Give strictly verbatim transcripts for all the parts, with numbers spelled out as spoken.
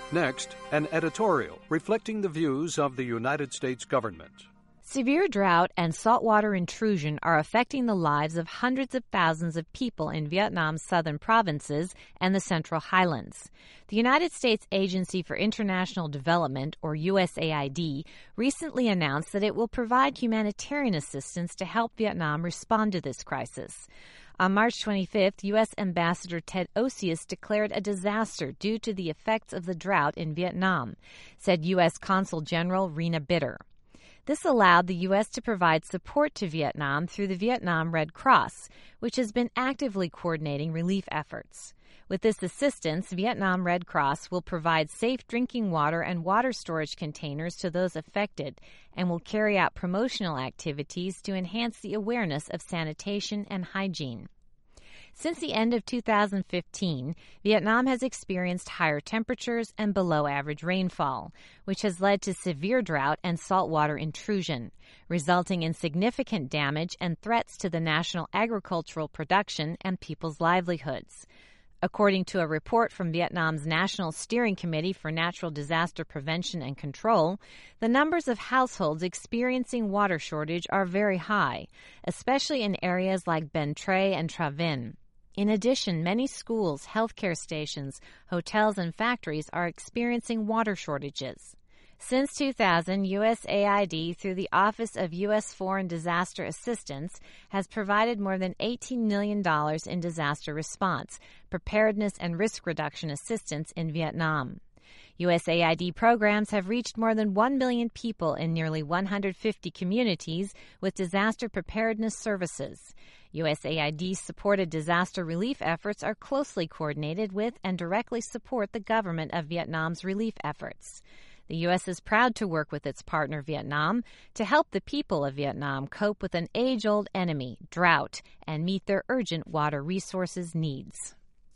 Next, an editorial reflecting the views of the United States government. Severe drought and saltwater intrusion are affecting the lives of hundreds of thousands of people in Vietnam's southern provinces and the Central Highlands. The United States Agency for International Development, or U S A I D, recently announced that it will provide humanitarian assistance to help Vietnam respond to this crisis. On March twenty-fifth, U S Ambassador Ted Osius declared a disaster due to the effects of the drought in Vietnam, said U S Consul General Rena Bitter. This allowed the U S to provide support to Vietnam through the Vietnam Red Cross, which has been actively coordinating relief efforts. With this assistance, Vietnam Red Cross will provide safe drinking water and water storage containers to those affected and will carry out promotional activities to enhance the awareness of sanitation and hygiene. Since the end of two thousand fifteen, Vietnam has experienced higher temperatures and below-average rainfall, which has led to severe drought and saltwater intrusion, resulting in significant damage and threats to the national agricultural production and people's livelihoods. According to a report from Vietnam's National Steering Committee for Natural Disaster Prevention and Control, the numbers of households experiencing water shortage are very high, especially in areas like Ben Tre and Tra Vinh. In addition, many schools, healthcare stations, hotels, and factories are experiencing water shortages. Since two thousand, U S A I D, through the Office of U S Foreign Disaster Assistance, has provided more than eighteen million dollars in disaster response, preparedness, and risk reduction assistance in Vietnam. U S A I D programs have reached more than one million people in nearly one hundred fifty communities with disaster preparedness services. U S A I D-supported disaster relief efforts are closely coordinated with and directly support the government of Vietnam's relief efforts. The U S is proud to work with its partner Vietnam to help the people of Vietnam cope with an age-old enemy, drought, and meet their urgent water resources needs.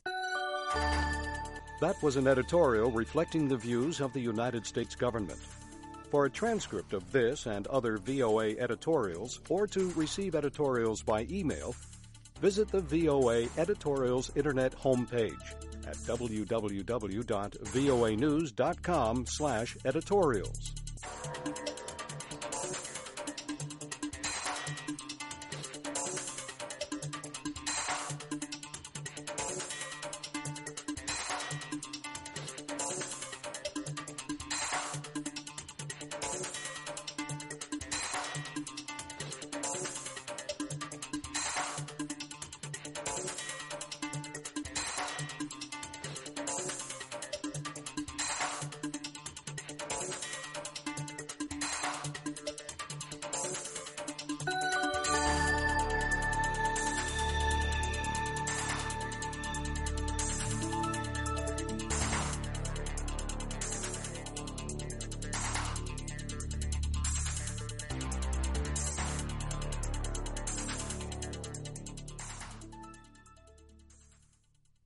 That was an editorial reflecting the views of the United States government. For a transcript of this and other V O A editorials, or to receive editorials by email, visit the V O A Editorials Internet homepage at w w w dot voa news dot com slash editorials.